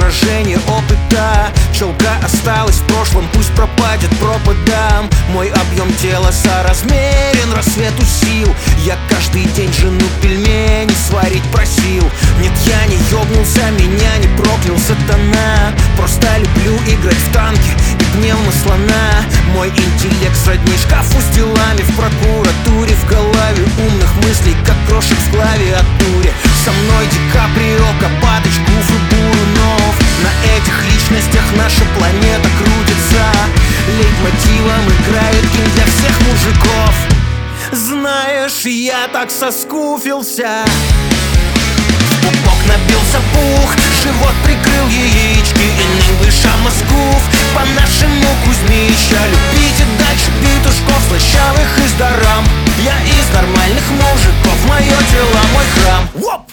сражения опыта. Челга осталась в прошлом, пусть пропадет пропадам. Мой объем тела соразмерен рассвету сил. Я каждый день жену пельмени сварить просил. Нет, я не ёбнулся, меня не проклял сатана. Просто люблю играть в танки и пневмослона. Мой интеллект сродни шкафу с делами в прокуратуре. В голове умных мыслей, как крошек в клавиатуре. Со мной Ди Каприо, Копатыч, Гуф и Бурунов. На этих личностях наша планета крутится. Лейтмотивом играет гимн для всех мужиков. Знаешь, я так соскуфился. В пупок набился пух, живот прикрыл яички. И выше мозгов, по-нашему Кузьмища. Любите дальше петушков, слащавых из дарам. Я из нормальных мужиков, мое тело, мой храм. Воп!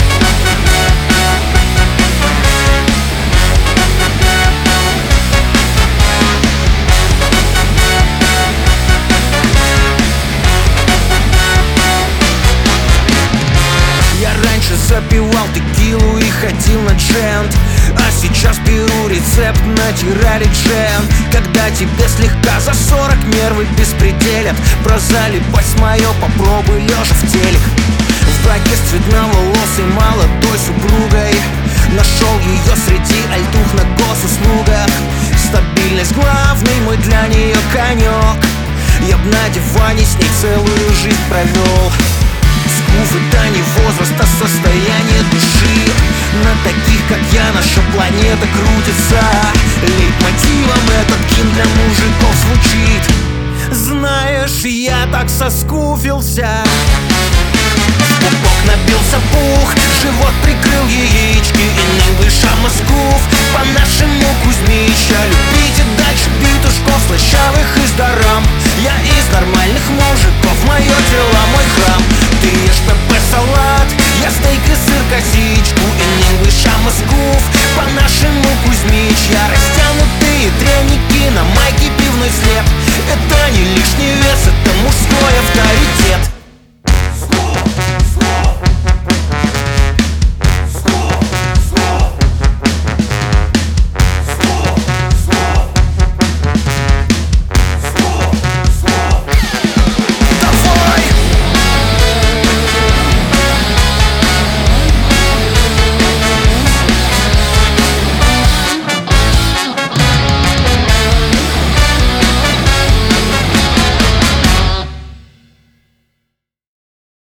Запивал текилу и ходил на джент. А сейчас беру рецепт на тиралиджен. Когда тебе слегка за 40, нервы беспределят. Прозалипать мое попробуй лежа в телек. В браке с цветноволосой молодой супругой. Нашел ее среди альтух на госуслугах. Стабильность главный мой для нее конек. Я б на диване с ней целую жизнь провел. Скуф — это не возраст, а состояние души. На таких, как я, наша планета крутится. Лейтмотивом этот гимн для мужиков звучит. Знаешь, я так соскуфился. В пупок набился пух, живот прикрыл яички. И не выше мозгов, по-нашему Кузьмища. Любите дальше петушков, слащавых из дарам.